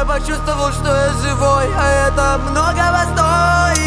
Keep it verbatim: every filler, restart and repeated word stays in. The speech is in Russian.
я почувствовал, что я живой, а это многого стоит.